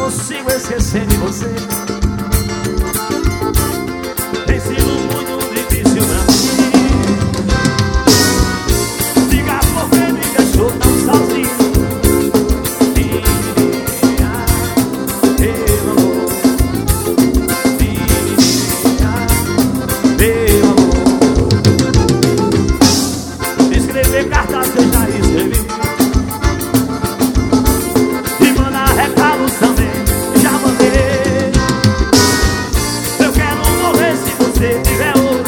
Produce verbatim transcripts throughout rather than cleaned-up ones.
consigo esquecer de você. Tem sido muito difícil pra mim. Diga por que me deixou tão sozinho. Cartas eu já escrevi e mandar recados também já mandei. Eu quero morrer se você tiver outro.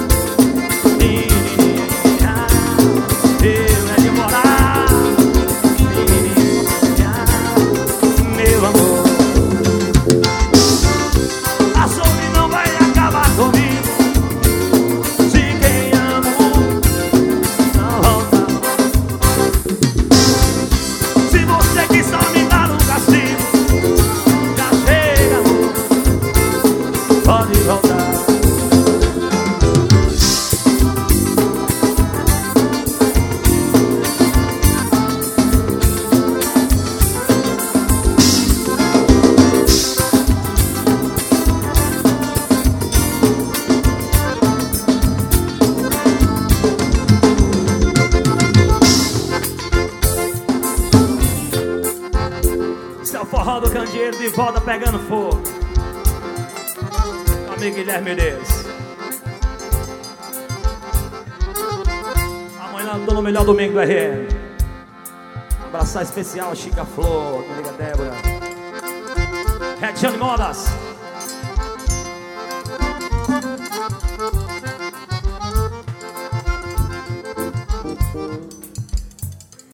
Menininha, eu é de morar. Menininha, meu amor, a solidão vai acabar comigo. Pode voltar. Esse é o forró do candeeiro de volta pegando fogo. Amigo Guilherme Menezes. Amanhã eu tô no melhor domingo do R M. Um abraço especial, Chica Flor, minha amiga Débora, Rediane Modas.